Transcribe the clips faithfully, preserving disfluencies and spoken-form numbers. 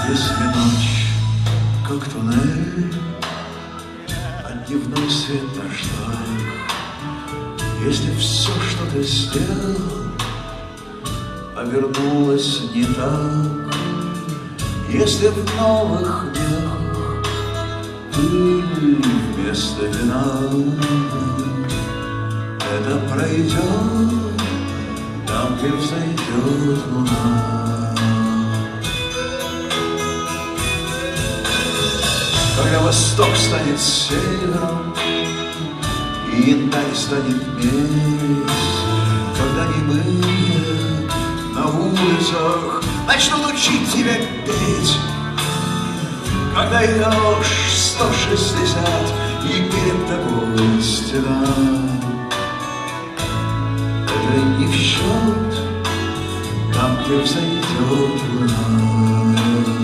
Если ночь, как туннель, а дневной свет прошла, если все, что ты сделал, обернулось не так, если в новых веках пыль вместо вина, это пройдет там, где взойдет луна. Когда восток станет севером, и янтарь станет медь, когда немые на улицах начнут учить тебя петь, когда идешь сто шестьдесят и перед тобой стена, это не в счет там, где взойдет луна.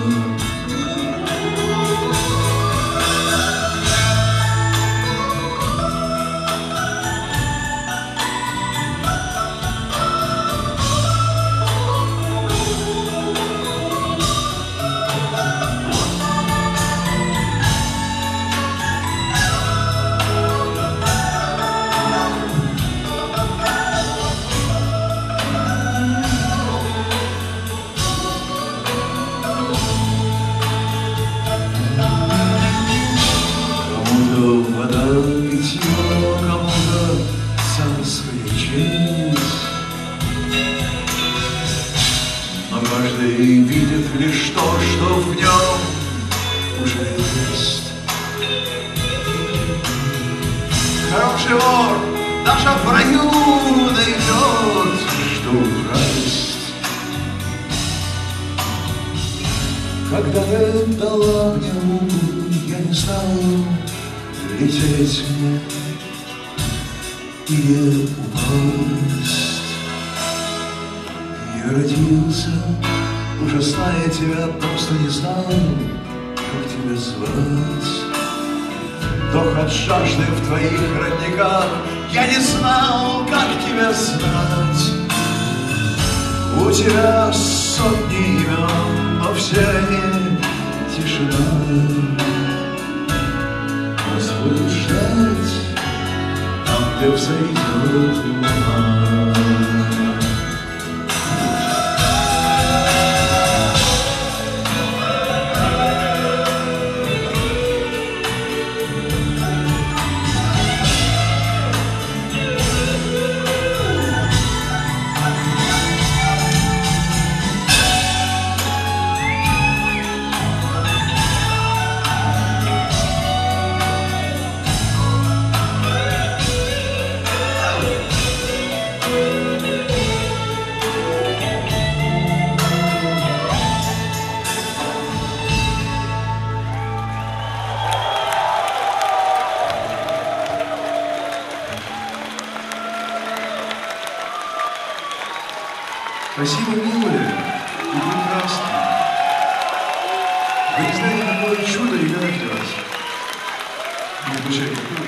Вода, питье, кому-то царская честь, но каждый видит лишь то, что в нем уже есть. Хороший вор даже в раю найдет, что украсть. Когда ты дала мне луну, я не знал, лететь мне или упасть. Я родился, уже зная тебя, просто не знал, как тебя звать. Вдох от жажды в твоих родниках, я не знал, как тебя знать. У тебя сотни имен, но все они тишина. Нас будет ждать там, где взойдет луна. Спасибо, милые и прекрасные. Вы не знаете, какое чудо играть в вас. Не отвечайте.